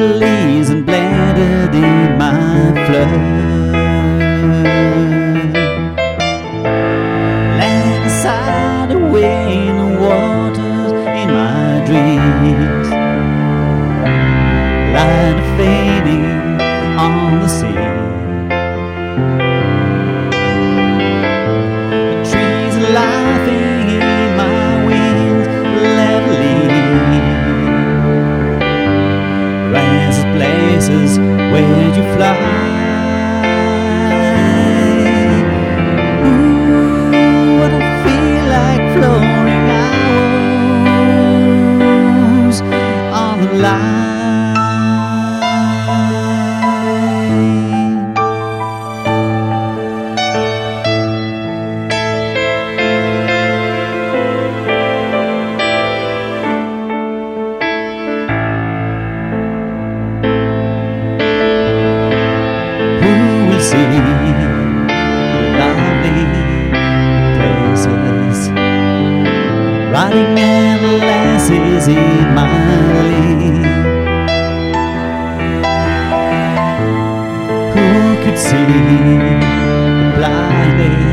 leaves and blended in my flood. Land aside away in the waters in my dreams. Light fading on the sea. The trees are laughing in my wings, levelly. Ransom places where you fly. Ooh, what I feel like floating hours on the line. See lovely places, riding men lasses in my lane. Who could see the blinding